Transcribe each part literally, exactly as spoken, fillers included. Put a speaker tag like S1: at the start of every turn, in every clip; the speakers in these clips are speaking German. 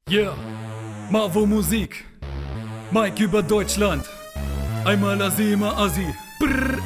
S1: Yeah, Mavo Musik, Mike über Deutschland, einmal Asi, immer Asi. Brrr.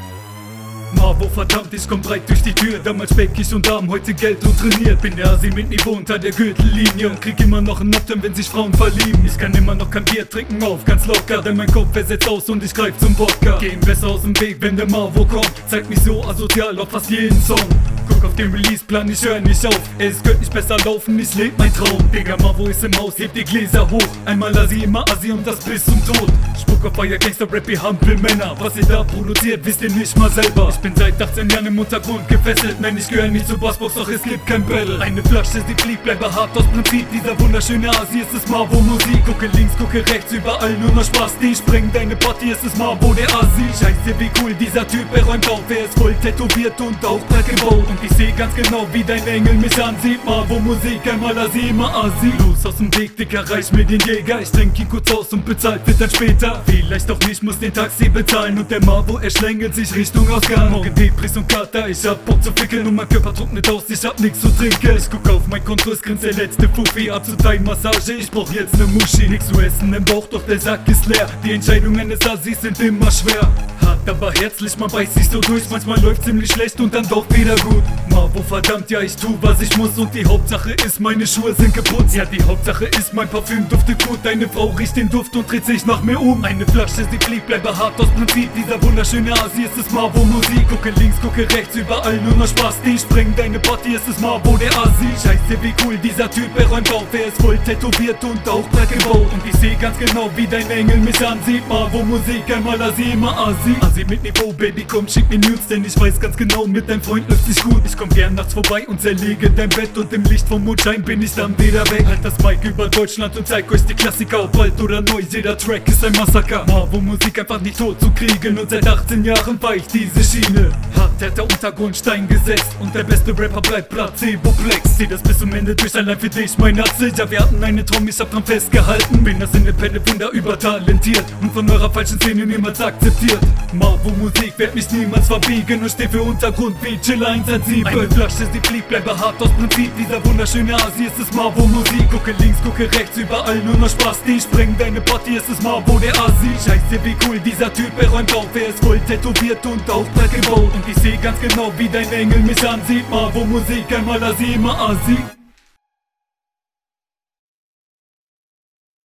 S1: Mavo, verdammt, ich komm breit durch die Tür. Damals speckig und arm, heute Geld und trainiert. Bin der Asi mit Niveau unter der Gürtellinie und krieg immer noch einen Upturn, wenn sich Frauen verlieben. Ich kann immer noch kein Bier trinken auf, ganz locker, denn mein Kopf versetzt aus und ich greif zum Wodka. Geh ihm besser aus dem Weg, wenn der Mavo kommt. Zeigt mich so asozial auf fast jeden Song. Guck auf den Releaseplan, ich hör nicht auf. Es könnte nicht besser laufen, ich leb mein Traum. Digga, Mavo ist im Haus, hebt die Gläser hoch. Einmal Asi, immer Asi und das bis zum Tod. Spuck auf euer Gangster-Rap, ihr Hampelmänner. Was ihr da produziert, wisst ihr nicht mal selber. Ich bin seit achtzehn Jahren im Untergrund gefesselt. Nein, ich gehöre nicht zur Bossbox, doch es gibt kein Battle. Eine Flasche, sie fliegt, bleibe hart aus Prinzip. Dieser wunderschöne Asi, es ist Mavo Musik. Gucke links, gucke rechts, überall nur noch Spaß. Die sprengen deine Party, es ist Mavo der Asi. Scheiße, wie cool dieser Typ, er räumt auf. Er ist voll tätowiert und auch breit gebaut. Und ich seh ganz genau, wie dein Engel mich ansieht. Mavo Musik, einmal Asi, immer Asi. Los aus dem Weg, Dicker, reich mir den Jäger. Ich trink ihn kurz aus und bezahlt wird dann später. Vielleicht auch nicht, muss den Taxi bezahlen. Und der Mavo, er schlängelt sich Richtung Ausgang. Morgen Depris und Kater, ich hab Bock zu fickeln und mein Körper trocknet aus, ich hab nix zu trinken. Ich guck auf mein Konto, es grinst der letzte Fuffi. Ab zu Thai-Massage, ich brauch jetzt ne Muschi. Nix zu essen im Bauch, doch der Sack ist leer. Die Entscheidungen eines Assis sind immer schwer. Hart, aber herzlich, man beißt sich so durch. Manchmal läuft ziemlich schlecht und dann doch wieder gut. Mavo, verdammt, ja, ich tu, was ich muss. Und die Hauptsache ist, meine Schuhe sind geputzt. Ja, die Hauptsache ist, mein Parfüm duftet gut. Deine Frau riecht den Duft und dreht sich nach mir um. Eine Flasche, sie fliegt, bleibe hart aus Prinzip. Dieser wunderschöne Asi, es ist Mavo Musik. Gucke links, gucke rechts, überall nur noch Spaß. Die sprengen deine Party, es ist Mavo der Asi. Scheiße, wie cool dieser Typ, er räumt auf. Er ist voll tätowiert und auch breit gebaut. Und ich seh ganz genau, wie dein Engel mich ansieht. Mavo Musik, einmal Asi, immer Asi. Asi mit Niveau, Baby, komm, schick mir Nudes, denn ich weiß ganz genau, mit deinem Freund läuft sich gut. Ich komm gern nachts vorbei und zerlege dein Bett. Und im Licht vom Mondschein bin ich dann wieder weg. Halt das Mic über Deutschland und zeig euch die Klassiker. Ob alt oder neu, jeder Track ist ein Massaker. Mavo Musik einfach nicht tot zu kriegen. Und seit achtzehn Jahren fahr ich diese Schiene. Hart, der Untergrund, Stein gesetzt. Und der beste Rapper bleibt Placebo-Plex. Zieh das bis zum Ende durch, allein für dich, mein Atze. Ja, wir hatten eine Traum, ich hab dran festgehalten. Bin das Independent Wunder übertalentiert. Und von eurer falschen Szene niemals akzeptiert. Mavo Musik wird mich niemals verbiegen. Und steh für Untergrund wie Chill eins eins sieben. Eine Flasche, sie fliegt, bleibe hart aus Prinzip. Dieser wunderschöne Asi, es ist Mavo Musik. Gucke links, gucke rechts, überall nur noch Spaß. Die sprengen deine Party, es ist Mavo der Asi. Scheiße, wie cool dieser Typ, er räumt auf. Er ist voll tätowiert und auch breit gebaut. Und ich seh ganz genau, wie dein Engel mich ansieht. Mavo Musik, einmal Asi, immer Asi.